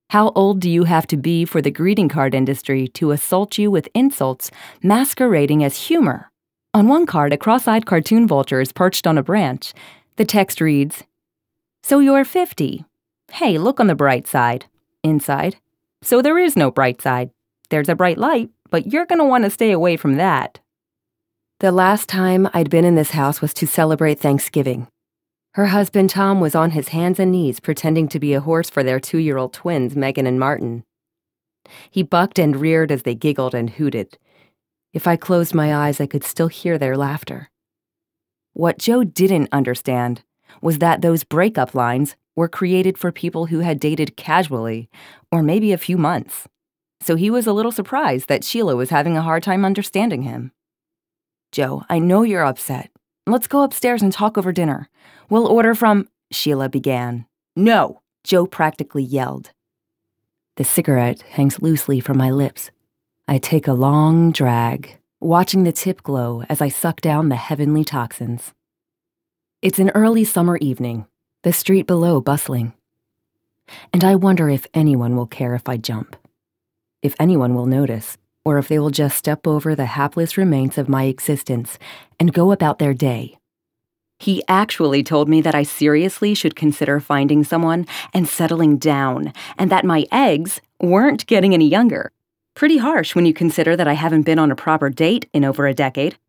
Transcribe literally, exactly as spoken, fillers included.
How old do you have to be for the greeting card industry to assault you with insults masquerading as humor? On one card, a cross-eyed cartoon vulture is perched on a branch. The text reads, "So you're fifty. Hey, look on the bright side." Inside, "So there is no bright side. There's a bright light, but you're going to want to stay away from that." The last time I'd been in this house was to celebrate Thanksgiving. Her husband, Tom, was on his hands and knees pretending to be a horse for their two-year-old twins, Megan and Martin. He bucked and reared as they giggled and hooted. If I closed my eyes, I could still hear their laughter. What Joe didn't understand was that those breakup lines were created for people who had dated casually, or maybe a few months. So he was a little surprised that Sheila was having a hard time understanding him. "Joe, I know you're upset. Let's go upstairs and talk over dinner. We'll order from," Sheila began. "No," Joe practically yelled. The cigarette hangs loosely from my lips. I take a long drag, watching the tip glow as I suck down the heavenly toxins. It's an early summer evening, the street below bustling. And I wonder if anyone will care if I jump. If anyone will notice, or if they will just step over the hapless remains of my existence and go about their day. He actually told me that I seriously should consider finding someone and settling down, and that my eggs weren't getting any younger. Pretty harsh when you consider that I haven't been on a proper date in over a decade.